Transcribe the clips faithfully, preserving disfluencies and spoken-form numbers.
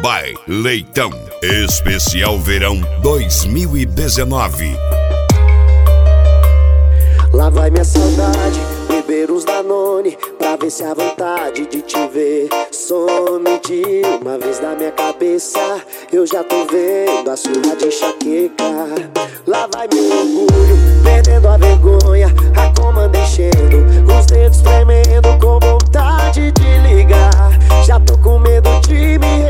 by Leitão. Especial Verão dois mil e dezenove. Lá vai minha saudade, beber uns Danone, pra ver se a vontade de te ver some de uma vez na minha cabeça. Eu já tô vendo a surra de enxaqueca. Lá vai meu orgulho, perdendo a vergonha, a comanda enchendo, os dedos tremendo com vontade de ligar. Já tô com medo de me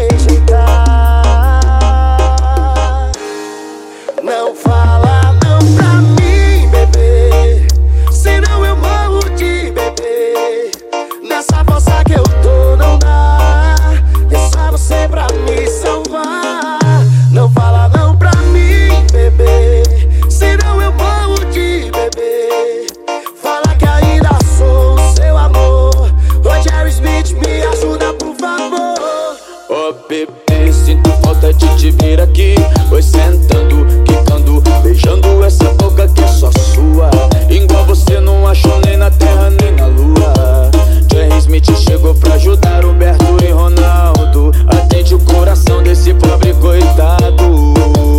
rejeitar. Não fala não pra mim, bebê, senão eu morro de bebê. Nessa força que eu tô não dá, é só você pra me salvar. Não fala não pra mim, bebê, senão eu morro de bebê. Fala que ainda sou o seu amor. Ô Jerry Smith, me ajuda por favor. Ô oh, bebê, sinto falta de te ver aqui. Oi, sentando, quicando, beijando essa boca que é só sua. Igual você não achou nem na terra nem na lua. Jerry Smith chegou pra ajudar Humberto e Ronaldo. Atende o coração desse pobre coitado.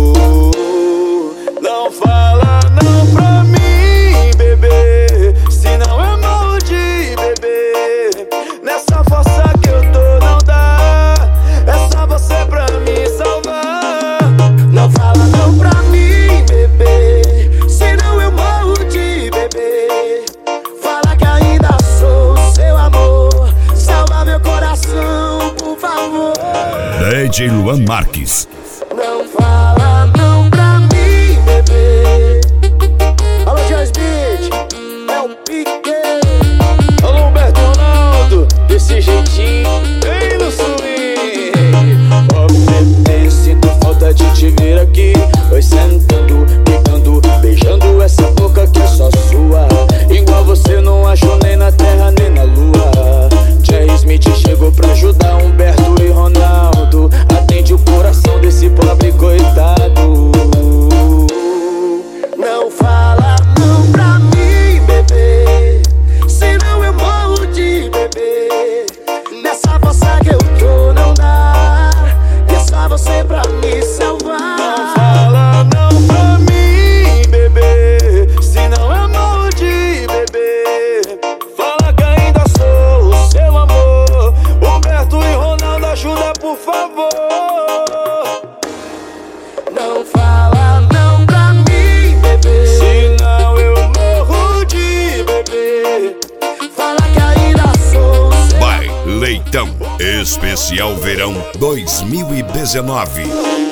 Não fala não pra mim, bebê, senão eu morro de bebê. Nessa força que eu tô não dá, é só você pra me salvar. Não fala não pra mim, bebê, senão eu morro de bebê. Fala que ainda sou o seu amor. Salva meu coração, por favor. D J Luan Marques. Não fala não pra mim, bebê. Alô, Jerry Smith, é o Pique. Alô, Humberto e Ronaldo, desse jeitinho, vem no swing. Ó bebê, sinto falta de te ver aqui. Oi, sentando, quicando, beijando essa boca que é só sua. Igual você não achou nem na terra nem na lua. Jerry Smith chegou pra ajudar Humberto e Ronaldo. Atende o coração desse pobre coitado. Não fala não pra mim, bebê, senão eu morro de bebê. Nessa força que eu tô não dá, é só você pra me salvar. Não fala não pra mim, bebê, senão eu morro de bebê. Fala que ainda sou o seu amor. Humberto e Ronaldo, ajuda por favor. Não fala não pra mim, bebê, Senão eu morro de bebê. fala que ainda sou o seu By Leitão. Especial Verão dois mil e dezenove.